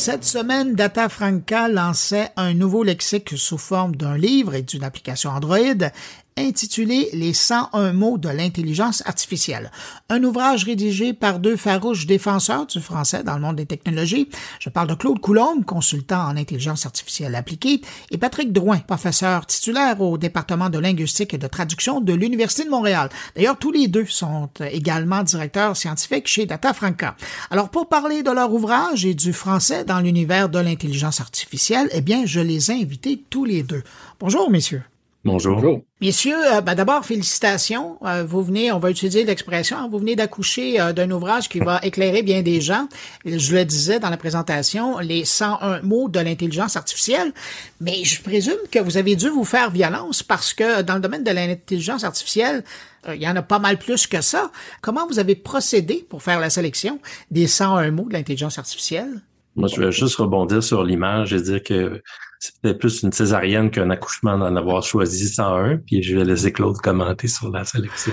Cette semaine, Data Franca lançait un nouveau lexique sous forme d'un livre et d'une application Android intitulé « Les 101 mots de l'intelligence artificielle ». Un ouvrage rédigé par deux farouches défenseurs du français dans le monde des technologies. Je parle de Claude Coulombe, consultant en intelligence artificielle appliquée, et Patrick Drouin, professeur titulaire au département de linguistique et de traduction de l'Université de Montréal. D'ailleurs, tous les deux sont également directeurs scientifiques chez Data Franca. Alors, pour parler de leur ouvrage et du français dans l'univers de l'intelligence artificielle, eh bien, je les ai invités tous les deux. Bonjour, messieurs. Bonjour. Bonjour. Messieurs, d'abord, félicitations. On va utiliser l'expression, vous venez d'accoucher d'un ouvrage qui va éclairer bien des gens. Je le disais dans la présentation, les 101 mots de l'intelligence artificielle. Mais je présume que vous avez dû vous faire violence parce que dans le domaine de l'intelligence artificielle, il y en a pas mal plus que ça. Comment vous avez procédé pour faire la sélection des 101 mots de l'intelligence artificielle? Moi, je vais juste rebondir sur l'image et dire que c'était plus une césarienne qu'un accouchement d'en avoir choisi 101, puis je vais laisser Claude commenter sur la sélection.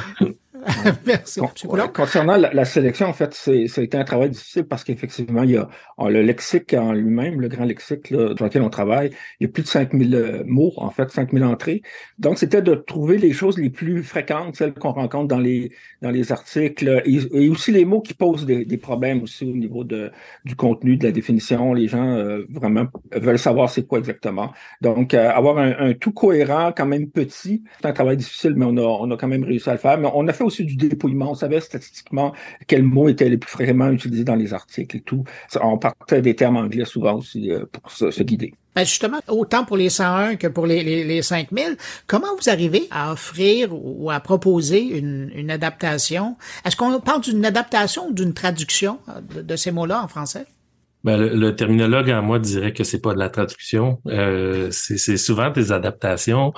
Merci. Concernant la sélection, en fait, ça a été un travail difficile parce qu'effectivement, il y a le lexique en lui-même, le grand lexique là, sur lequel on travaille, il y a plus de 5000 mots, en fait, 5000 entrées. Donc, c'était de trouver les choses les plus fréquentes, celles qu'on rencontre dans les articles, et aussi les mots qui posent des problèmes aussi au niveau du contenu, de la définition. Les gens vraiment veulent savoir c'est quoi exactement. Donc, avoir un tout cohérent, quand même petit, c'est un travail difficile, mais on a quand même réussi à le faire. Mais on a fait aussi du dépouillement. On savait statistiquement quels mots étaient les plus fréquemment utilisés dans les articles et tout. On partait des termes anglais souvent aussi pour se guider. Ben justement, autant pour les 101 que pour les 5000, comment vous arrivez à offrir ou à proposer une adaptation? Est-ce qu'on parle d'une adaptation ou d'une traduction de ces mots-là en français? Ben, le terminologue en moi dirait que c'est pas de la traduction. C'est souvent des adaptations.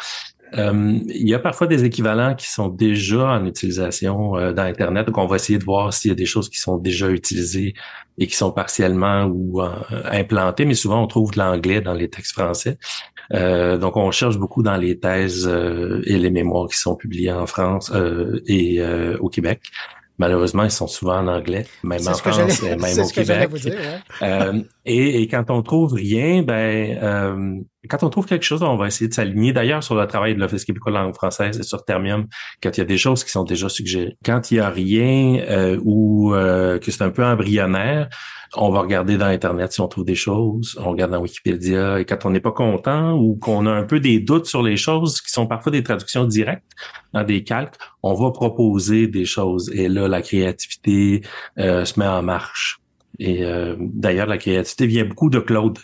Il y a parfois des équivalents qui sont déjà en utilisation dans Internet, donc on va essayer de voir s'il y a des choses qui sont déjà utilisées et qui sont partiellement ou implantées, mais souvent on trouve de l'anglais dans les textes français. Donc on cherche beaucoup dans les thèses et les mémoires qui sont publiées en France et au Québec. Malheureusement, ils sont souvent en anglais, même en France, même au Québec. Et quand on trouve rien, quand on trouve quelque chose, on va essayer de s'aligner. D'ailleurs, sur le travail de l'Office québécois de langue française et sur Termium, quand il y a des choses qui sont déjà suggérées. Quand il y a rien ou que c'est un peu embryonnaire, on va regarder dans Internet si on trouve des choses, on regarde dans Wikipédia, et quand on n'est pas content ou qu'on a un peu des doutes sur les choses qui sont parfois des traductions directes dans des calques, on va proposer des choses. Et là, la créativité se met en marche. Et d'ailleurs, la créativité vient beaucoup de Claude,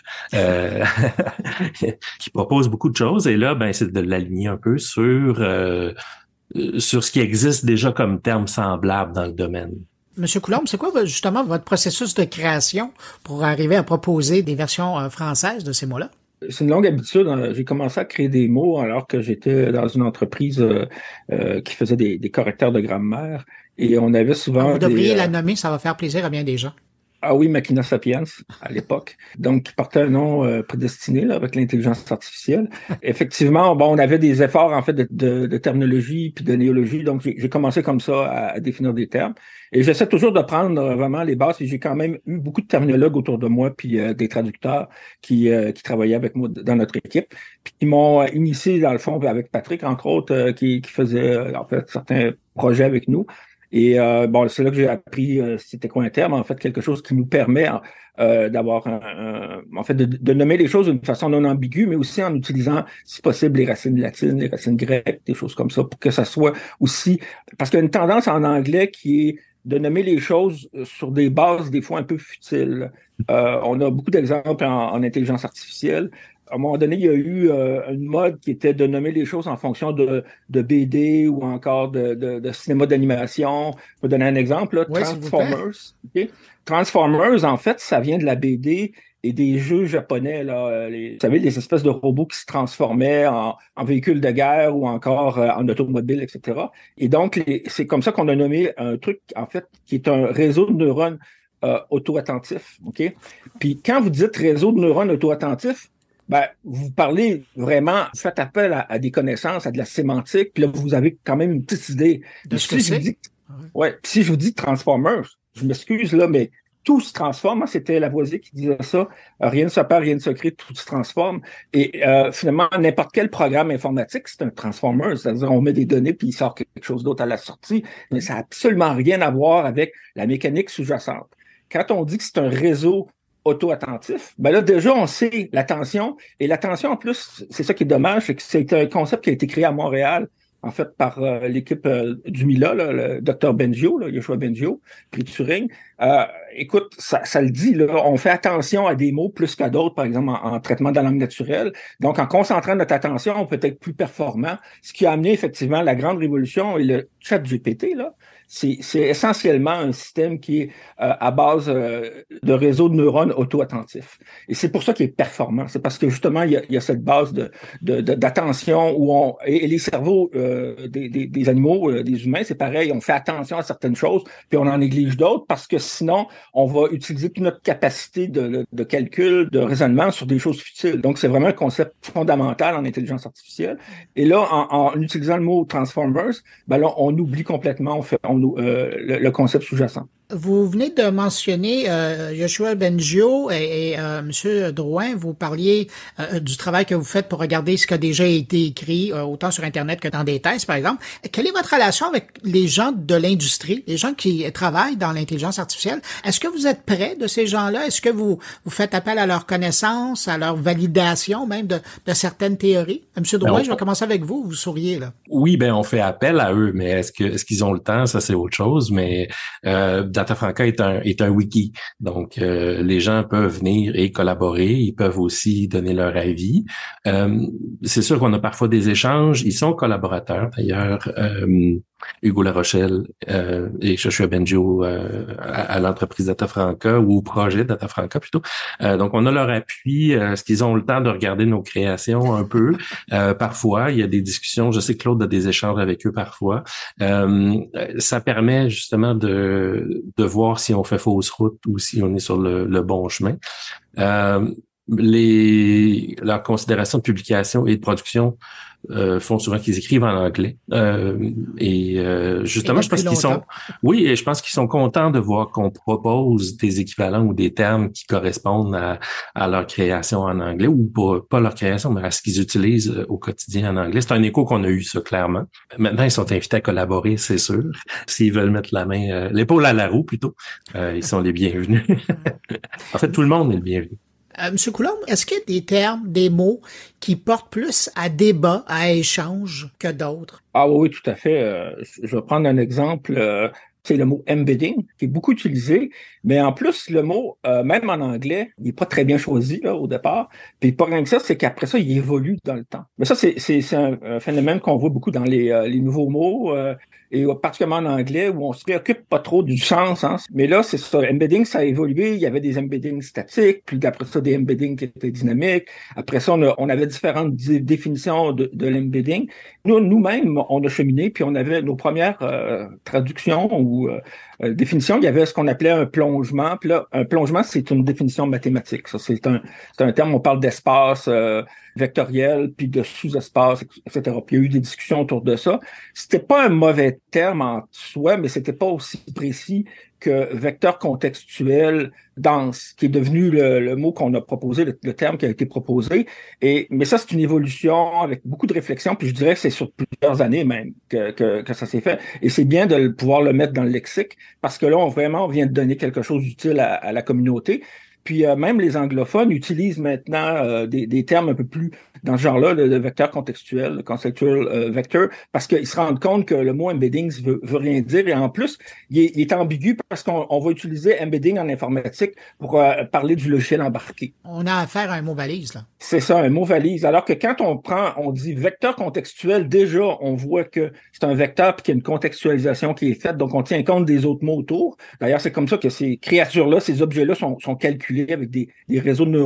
qui propose beaucoup de choses. Et là, c'est de l'aligner un peu sur ce qui existe déjà comme terme semblable dans le domaine. Monsieur Coulombe, c'est quoi justement votre processus de création pour arriver à proposer des versions françaises de ces mots-là? C'est une longue habitude. J'ai commencé à créer des mots alors que j'étais dans une entreprise qui faisait des correcteurs de grammaire. Et on avait souvent... Vous devriez la nommer, ça va faire plaisir à bien des gens. Ah oui, Machina Sapiens, à l'époque. Donc, qui portait un nom prédestiné là, avec l'intelligence artificielle. Effectivement, on avait des efforts en fait de terminologie puis de néologie. Donc, j'ai commencé comme ça à définir des termes. Et j'essaie toujours de prendre vraiment les bases. Et j'ai quand même eu beaucoup de terminologues autour de moi puis des traducteurs qui travaillaient avec moi dans notre équipe. Puis qui m'ont initié, dans le fond, avec Patrick, entre autres, qui faisait en fait certains projets avec nous. Et c'est là que j'ai appris c'était quoi un terme, en fait, quelque chose qui nous permet d'avoir en fait de nommer les choses d'une façon non ambiguë, mais aussi en utilisant, si possible, les racines latines, les racines grecques, des choses comme ça, pour que ça soit aussi... Parce qu'il y a une tendance en anglais qui est de nommer les choses sur des bases des fois un peu futiles. On a beaucoup d'exemples en intelligence artificielle. À un moment donné, il y a eu une mode qui était de nommer les choses en fonction de BD ou encore de cinéma d'animation. Je vais donner un exemple, là, oui, Transformers. Okay? Transformers, en fait, ça vient de la BD et des jeux japonais. Là, vous savez, les espèces de robots qui se transformaient en véhicules de guerre ou encore en automobile, etc. Et donc, c'est comme ça qu'on a nommé un truc, en fait, qui est un réseau de neurones auto-attentifs. Okay? Puis quand vous dites réseau de neurones auto-attentifs, vous parlez vraiment, vous faites appel à des connaissances, à de la sémantique, puis là, vous avez quand même une petite idée. De ce que c'est. Si je vous dis Transformers, je m'excuse là, mais tout se transforme. C'était Lavoisier qui disait ça. Rien ne se perd, rien ne se crée, tout se transforme. Et finalement, n'importe quel programme informatique, c'est un transformer. C'est-à-dire, on met des données puis il sort quelque chose d'autre à la sortie. Mais ça n'a absolument rien à voir avec la mécanique sous-jacente. Quand on dit que c'est un réseau auto-attentif, ben là, déjà, on sait l'attention. Et l'attention, en plus, c'est ça qui est dommage, c'est que c'est un concept qui a été créé à Montréal, en fait, par l'équipe du MILA, là, le Dr Bengio, là, Yoshua Bengio, prix Turing. Écoute, ça le dit, là, on fait attention à des mots plus qu'à d'autres, par exemple, en traitement de la langue naturelle. Donc, en concentrant notre attention, on peut être plus performant, ce qui a amené effectivement la grande révolution et le ChatGPT, là. C'est essentiellement un système qui est à base de réseaux de neurones auto-attentifs. Et c'est pour ça qu'il est performant. C'est parce que justement, il y a cette base d'attention où et les cerveaux des animaux, des humains, c'est pareil. On fait attention à certaines choses, puis on en néglige d'autres parce que sinon, on va utiliser toute notre capacité de calcul, de raisonnement sur des choses futiles. Donc, c'est vraiment un concept fondamental en intelligence artificielle. Et là, en utilisant le mot transformers, ben là, on oublie complètement, le concept sous-jacent. Vous venez de mentionner Yoshua Bengio et M. Drouin, vous parliez du travail que vous faites pour regarder ce qui a déjà été écrit, autant sur Internet que dans des thèses, par exemple. Quelle est votre relation avec les gens de l'industrie, les gens qui travaillent dans l'intelligence artificielle? Est-ce que vous êtes près de ces gens-là? Est-ce que vous faites appel à leur connaissance, à leur validation même de certaines théories? M. Drouin, je vais commencer avec vous. Vous souriez, là. Oui, on fait appel à eux, mais est-ce qu'ils ont le temps? Ça, c'est autre chose, mais Data Franca est un wiki, donc les gens peuvent venir et collaborer, ils peuvent aussi donner leur avis. C'est sûr qu'on a parfois des échanges, ils sont collaborateurs d'ailleurs. Hugo Larochelle et Yoshua Bengio à l'entreprise Data Franca ou au projet Data Franca plutôt. Donc, on a leur appui. Est-ce qu'ils ont le temps de regarder nos créations un peu? Parfois, il y a des discussions. Je sais que Claude a des échanges avec eux parfois. Ça permet justement de voir si on fait fausse route ou si on est sur le bon chemin. Leurs considérations de publication et de production font souvent qu'ils écrivent en anglais. Justement, je pense et je pense qu'ils sont contents de voir qu'on propose des équivalents ou des termes qui correspondent à leur création en anglais ou pas leur création, mais à ce qu'ils utilisent au quotidien en anglais. C'est un écho qu'on a eu, ça, clairement. Maintenant, ils sont invités à collaborer, c'est sûr. S'ils veulent mettre la main, l'épaule à la roue, plutôt, ils sont les bienvenus. En fait, tout le monde est le bienvenu. Monsieur Coulombe, est-ce qu'il y a des termes, des mots qui portent plus à débat, à échange que d'autres? Ah oui, tout à fait. Je vais prendre un exemple. C'est le mot embedding, qui est beaucoup utilisé, mais en plus, le mot, même en anglais, il n'est pas très bien choisi là, au départ. Puis pas rien que ça, c'est qu'après ça, il évolue dans le temps. Mais ça, c'est un phénomène qu'on voit beaucoup dans les nouveaux mots, et particulièrement en anglais, où on se préoccupe pas trop du sens. Hein. Mais là, c'est ça. Embedding, ça a évolué. Il y avait des embeddings statiques, puis après ça, des embeddings qui étaient dynamiques. Après ça, on avait différentes définitions de l'embedding. Nous-mêmes, on a cheminé, puis on avait nos premières traductions ou définitions. Il y avait ce qu'on appelait un plongement. Puis là, un plongement, c'est une définition mathématique. Ça, c'est un terme, on parle d'espace vectoriel, puis de sous-espace, etc. Puis il y a eu des discussions autour de ça. C'était pas un mauvais terme en soi, mais c'était pas aussi précis que vecteur contextuel dense, qui est devenu le mot qu'on a proposé, le terme qui a été proposé. Mais ça, c'est une évolution avec beaucoup de réflexion, puis je dirais que c'est sur plusieurs années même que ça s'est fait. Et c'est bien de pouvoir le mettre dans le lexique, parce que là, on vient de donner quelque chose d'utile à la communauté. Puis même les anglophones utilisent maintenant des termes un peu plus dans ce genre-là, le vecteur contextuel, le conceptual vector, parce qu'ils se rendent compte que le mot embedding veut rien dire. Et en plus, il est ambigu parce qu'on va utiliser embedding en informatique pour parler du logiciel embarqué. On a affaire à un mot valise, là. C'est ça, un mot valise. Alors que quand on dit vecteur contextuel, déjà, on voit que c'est un vecteur puis qu'il y a une contextualisation qui est faite, donc on tient compte des autres mots autour. D'ailleurs, c'est comme ça que ces créatures-là, ces objets-là sont calculés avec des réseaux de neurones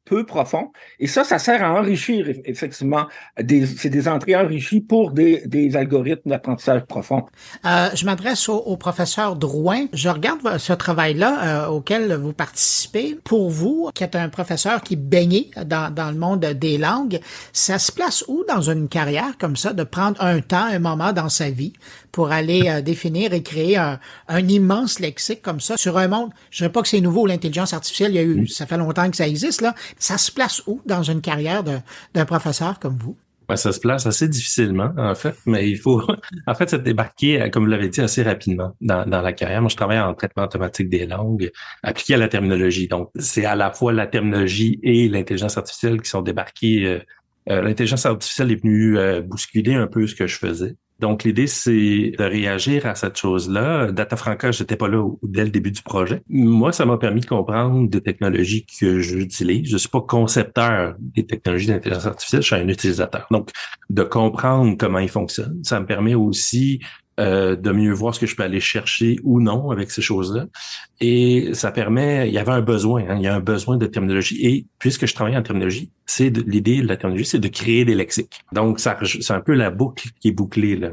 peu profond. Et ça sert à enrichir, effectivement, c'est des entrées enrichies pour des algorithmes d'apprentissage profond. Je m'adresse au professeur Drouin. Je regarde ce travail-là auquel vous participez. Pour vous, qui êtes un professeur qui baignait dans le monde des langues, ça se place où dans une carrière comme ça, de prendre un moment dans sa vie pour aller définir et créer un immense lexique comme ça sur un monde, je ne dirais pas que c'est nouveau, l'intelligence artificielle, ça fait longtemps que ça existe, là. Ça se place où dans une carrière d'un professeur comme vous? Ouais, ça se place assez difficilement, en fait, mais il faut, en fait, se débarquer, comme vous l'avez dit, assez rapidement dans la carrière. Moi, je travaille en traitement automatique des langues appliqué à la terminologie. Donc, c'est à la fois la terminologie et l'intelligence artificielle qui sont débarquées. L'intelligence artificielle est venue bousculer un peu ce que je faisais. Donc, l'idée, c'est de réagir à cette chose-là. Data Franca, j'étais pas là dès le début du projet. Moi, ça m'a permis de comprendre des technologies que j'utilise. Je suis pas concepteur des technologies d'intelligence artificielle, je suis un utilisateur. Donc, de comprendre comment ils fonctionnent, ça me permet aussi de mieux voir ce que je peux aller chercher ou non avec ces choses-là. Et ça permet, il y avait un besoin, il y a un besoin de terminologie. Et puisque je travaille en terminologie, l'idée de la terminologie, c'est de créer des lexiques. Donc, c'est un peu la boucle qui est bouclée, là.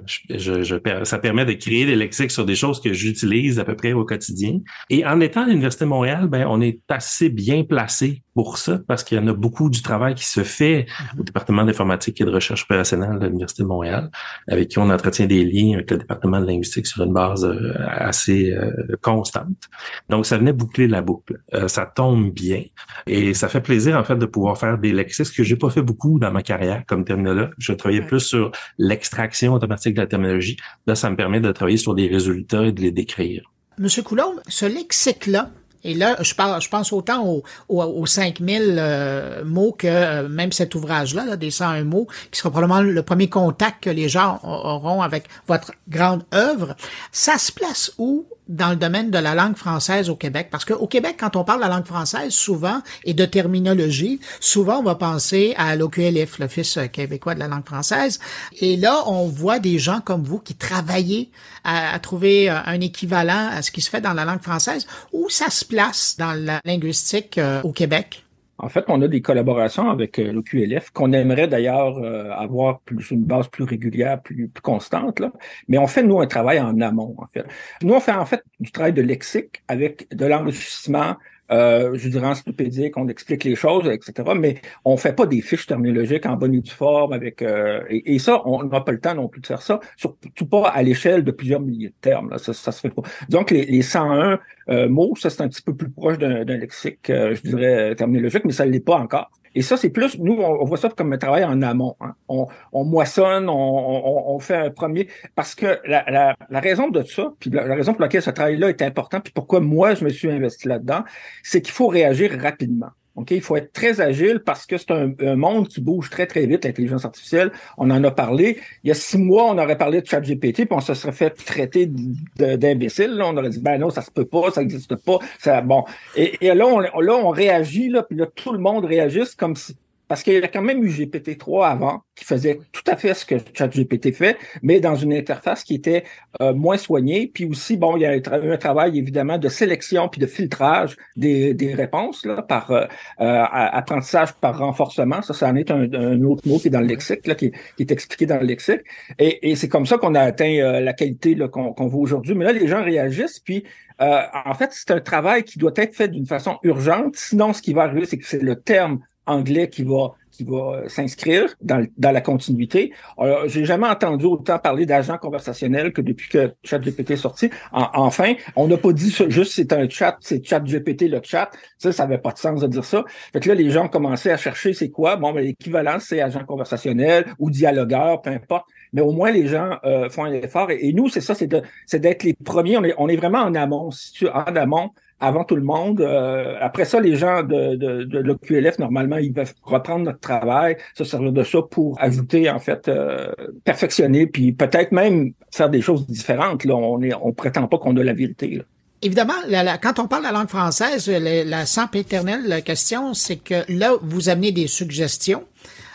Ça permet de créer des lexiques sur des choses que j'utilise à peu près au quotidien. Et en étant à l'Université de Montréal, on est assez bien placé pour ça, parce qu'il y en a beaucoup du travail qui se fait au département d'informatique et de recherche opérationnelle de l'Université de Montréal, avec qui on entretient des liens avec le département de linguistique sur une base assez constante. Donc, ça venait boucler la boucle. Ça tombe bien. Et ça fait plaisir, en fait, de pouvoir faire des lexiques, ce que j'ai pas fait beaucoup dans ma carrière comme terminologue. Je travaillais plus sur l'extraction automatique de la terminologie. Là, ça me permet de travailler sur des résultats et de les décrire. Monsieur Coulombe, ce lexique-là, et là, je pense autant aux 5000 mots que même cet ouvrage-là, là, des 101 mots, qui sera probablement le premier contact que les gens auront avec votre grande œuvre. Ça se place où dans le domaine de la langue française au Québec? Parce qu'au Québec, quand on parle de la langue française, souvent, et de terminologie, souvent, on va penser à l'OQLF, l'Office québécois de la langue française. Et là, on voit des gens comme vous qui travaillent à trouver un équivalent à ce qui se fait dans la langue française. Où ça se place dans la linguistique au Québec? En fait, on a des collaborations avec l'OQLF qu'on aimerait d'ailleurs avoir une base plus régulière, plus constante, là. Mais on fait, nous, un travail en amont, en fait. Nous, on fait en fait du travail de lexique avec de l'enrichissement, je dirais encyclopédique, on explique les choses, etc. Mais on fait pas des fiches terminologiques en bonne et due forme avec et ça, on n'a pas le temps non plus de faire ça, surtout pas à l'échelle de plusieurs milliers de termes. Là, ça se fait pas. Donc les 101 mots, ça c'est un petit peu plus proche d'un lexique, je dirais terminologique, mais ça ne l'est pas encore. Et ça, c'est plus, nous, on voit ça comme un travail en amont. Hein. On moissonne, on fait un premier. Parce que la raison de ça, puis la raison pour laquelle ce travail-là est important, puis pourquoi moi, je me suis investi là-dedans, c'est qu'il faut réagir rapidement. OK, il faut être très agile parce que c'est un monde qui bouge très, très vite, l'intelligence artificielle. On en a parlé. Il y a 6 mois, on aurait parlé de ChatGPT, puis on se serait fait traiter d'imbécile. Là, on aurait dit, ben non, ça se peut pas, ça n'existe pas. Ça, bon. Et là, on réagit, là, puis là, tout le monde réagisse comme si. Parce qu'il y a quand même eu GPT-3 avant, qui faisait tout à fait ce que ChatGPT fait, mais dans une interface qui était moins soignée. Puis aussi, bon, il y a un travail évidemment de sélection puis de filtrage des réponses là, par apprentissage par renforcement. Ça en est un autre mot qui est dans le lexique, là, qui est expliqué dans le lexique. Et c'est comme ça qu'on a atteint la qualité là, qu'on veut aujourd'hui. Mais là, les gens réagissent, puis en fait, c'est un travail qui doit être fait d'une façon urgente. Sinon, ce qui va arriver, c'est que c'est le terme anglais qui va s'inscrire dans la continuité. Alors, j'ai jamais entendu autant parler d'agents conversationnels que depuis que ChatGPT est sorti. Enfin, on n'a pas dit juste c'est un chat, c'est ChatGPT le chat. Ça avait pas de sens de dire ça. Fait que là, les gens ont commencé à chercher c'est quoi. Bon, l'équivalent, c'est agent conversationnel ou dialogueur, peu importe. Mais au moins, les gens font un effort. Et nous, c'est ça, c'est d'être les premiers. On est vraiment en amont. En amont, avant tout le monde. Après ça, les gens de l'OQLF, normalement, ils peuvent reprendre notre travail, se servir de ça pour ajouter, en fait, perfectionner, puis peut-être même faire des choses différentes. Là, on prétend pas qu'on a la vérité, là. Évidemment, quand on parle de la langue française, la sempiternelle question, c'est que là, vous amenez des suggestions.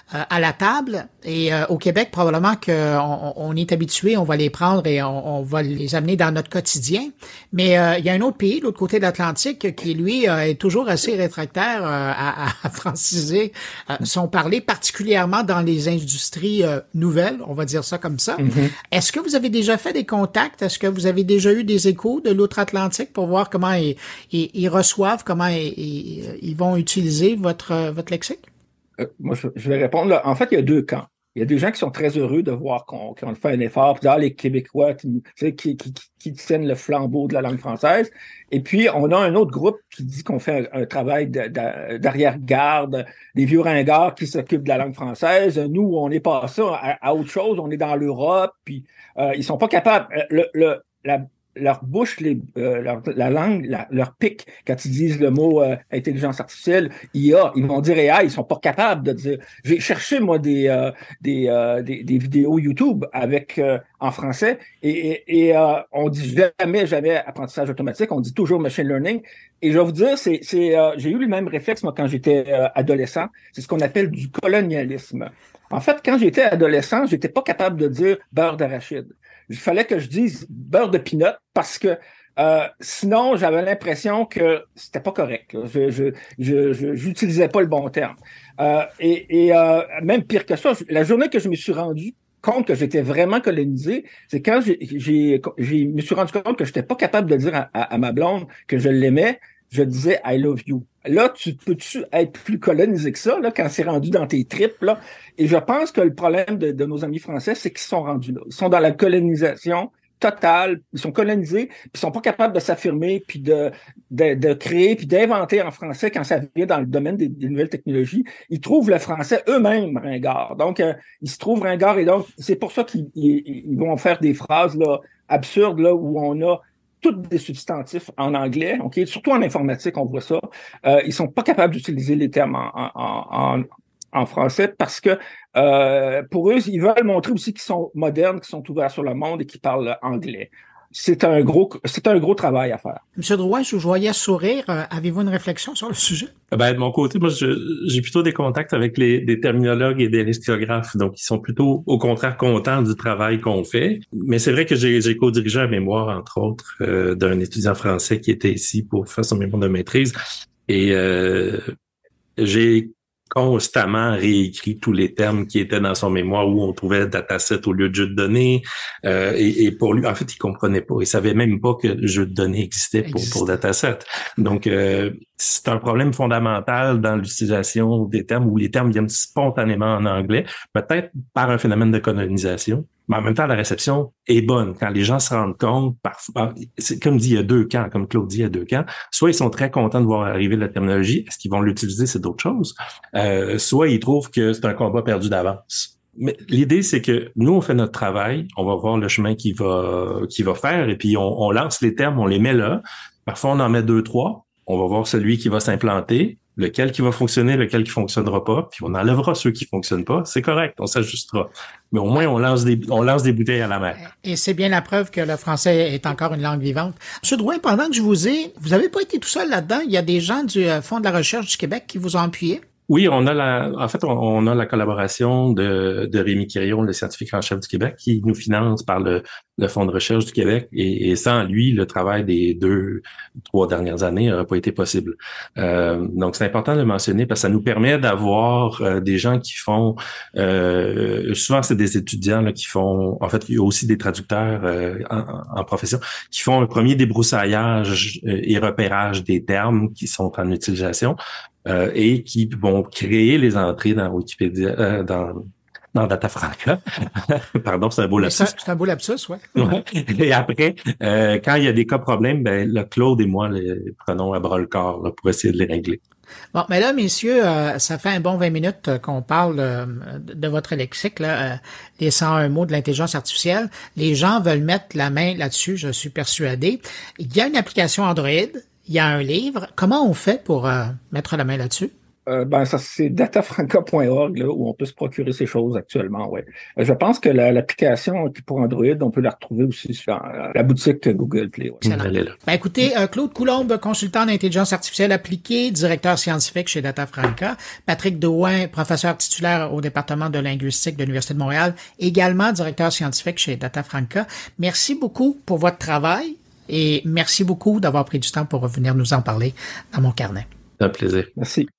à la table. Et au Québec, probablement qu'on est habitué, on va les prendre et on va les amener dans notre quotidien. Mais il y a un autre pays, de l'autre côté de l'Atlantique, qui, lui, est toujours assez réfractaire à franciser son parler, particulièrement dans les industries nouvelles, on va dire ça comme ça. Mm-hmm. Est-ce que vous avez déjà fait des contacts? Est-ce que vous avez déjà eu des échos de l'outre-Atlantique pour voir comment ils reçoivent, comment ils vont utiliser votre lexique? Moi, je vais répondre. Là. En fait, il y a deux camps. Il y a des gens qui sont très heureux de voir qu'on fait un effort, puis les Québécois qui tiennent le flambeau de la langue française. Et puis, on a un autre groupe qui dit qu'on fait un travail d'arrière-garde, des vieux ringards qui s'occupent de la langue française. Nous, on est passé à autre chose. On est dans l'Europe, puis ils sont pas capables. Leur bouche, la langue, leur pic, quand ils disent le mot intelligence artificielle, IA, ils vont dire AI, ils sont pas capables de dire. J'ai cherché, moi, des vidéos YouTube avec en français et on dit jamais apprentissage automatique, on dit toujours machine learning. Et je vais vous dire, j'ai eu le même réflexe, moi, quand j'étais adolescent. C'est ce qu'on appelle du colonialisme. En fait, quand j'étais adolescent, j'étais pas capable de dire beurre d'arachide. Il fallait que je dise beurre de peanut parce que sinon, j'avais l'impression que c'était pas correct. Je j'utilisais pas le bon terme. Même pire que ça, la journée que je me suis rendu compte que j'étais vraiment colonisé, c'est quand je me suis rendu compte que j'étais pas capable de dire à ma blonde que je l'aimais. Je disais « I love you ». Là, peux-tu être plus colonisé que ça, là, quand c'est rendu dans tes tripes, là? Et je pense que le problème de nos amis français, c'est qu'ils sont rendus là. Ils sont dans la colonisation totale, ils sont colonisés, puis ils sont pas capables de s'affirmer, puis de créer, puis d'inventer en français quand ça vient dans le domaine des nouvelles technologies. Ils trouvent le français eux-mêmes ringard. Donc, ils se trouvent ringards, et donc, c'est pour ça qu'ils vont faire des phrases là absurdes, là, où on a tous des substantifs en anglais, ok, surtout en informatique, on voit ça. Ils sont pas capables d'utiliser les termes en français parce que pour eux, ils veulent montrer aussi qu'ils sont modernes, qu'ils sont ouverts sur le monde et qu'ils parlent anglais. C'est un gros travail à faire. Monsieur Drouin, je vous voyais sourire. Avez-vous une réflexion sur le sujet? Ben, de mon côté, moi, j'ai plutôt des contacts avec des terminologues et des lexicographes. Donc, ils sont plutôt, au contraire, contents du travail qu'on fait. Mais c'est vrai que j'ai co-dirigé un mémoire, entre autres, d'un étudiant français qui était ici pour faire son mémoire de maîtrise. Et j'ai constamment réécrit tous les termes qui étaient dans son mémoire où on trouvait dataset au lieu de jeu de données. Et pour lui, en fait, il comprenait pas. Il savait même pas que le jeu de données existait pour dataset. Donc, c'est un problème fondamental dans l'utilisation des termes où les termes viennent spontanément en anglais, peut-être par un phénomène de colonisation. Mais en même temps, la réception est bonne. Quand les gens se rendent compte, parfois, c'est comme dit, il y a deux camps, comme Claude dit, il y a deux camps. Soit ils sont très contents de voir arriver la terminologie. Est-ce qu'ils vont l'utiliser? C'est d'autres choses. Soit ils trouvent que c'est un combat perdu d'avance. Mais l'idée, c'est que nous, on fait notre travail. On va voir le chemin qu'il va faire. Et puis, on lance les termes, on les met là. Parfois, on en met 2, 3. On va voir celui qui va s'implanter, lequel qui va fonctionner, lequel qui fonctionnera pas, puis on enlèvera ceux qui fonctionnent pas. C'est correct, on s'ajustera. Mais au moins, on lance des bouteilles à la mer. Et c'est bien la preuve que le français est encore une langue vivante. Monsieur Drouin, pendant que je vous avez pas été tout seul là-dedans. Il y a des gens du Fonds de la recherche du Québec qui vous ont appuyé. Oui, on a la collaboration de Rémi Quirion, le scientifique en chef du Québec, qui nous finance par le Fonds de recherche du Québec. Et sans lui, le travail des 2-3 dernières années n'aurait pas été possible. Donc, c'est important de le mentionner parce que ça nous permet d'avoir des gens qui font... souvent, c'est des étudiants là, qui font... En fait, il y a aussi des traducteurs en profession qui font un premier débroussaillage et repérage des termes qui sont en utilisation. Et qui vont créer les entrées dans Wikipédia, dans Datafranca. Pardon, c'est un beau lapsus. C'est un beau lapsus, ouais. Ouais. Et après, quand il y a des cas problèmes, ben Claude et moi les prenons à bras le corps là, pour essayer de les régler. Bon, mais là, messieurs, ça fait un bon 20 minutes qu'on parle de votre lexique, là, les 101 mots de l'intelligence artificielle. Les gens veulent mettre la main là-dessus, je suis persuadé. Il y a une application Android. Il y a un livre. Comment on fait pour mettre la main là-dessus? Ça c'est datafranca.org là, où on peut se procurer ces choses actuellement. Ouais. Je pense que l'application pour Android, on peut la retrouver aussi sur la boutique Google Play. Ouais. Excellent. Écoutez, Claude Coulombe, consultant en intelligence artificielle appliquée, directeur scientifique chez Datafranca. Patrick Drouin, professeur titulaire au département de linguistique de l'Université de Montréal, également directeur scientifique chez Datafranca. Merci beaucoup pour votre travail et merci beaucoup d'avoir pris du temps pour venir nous en parler dans mon carnet. Un plaisir. Merci.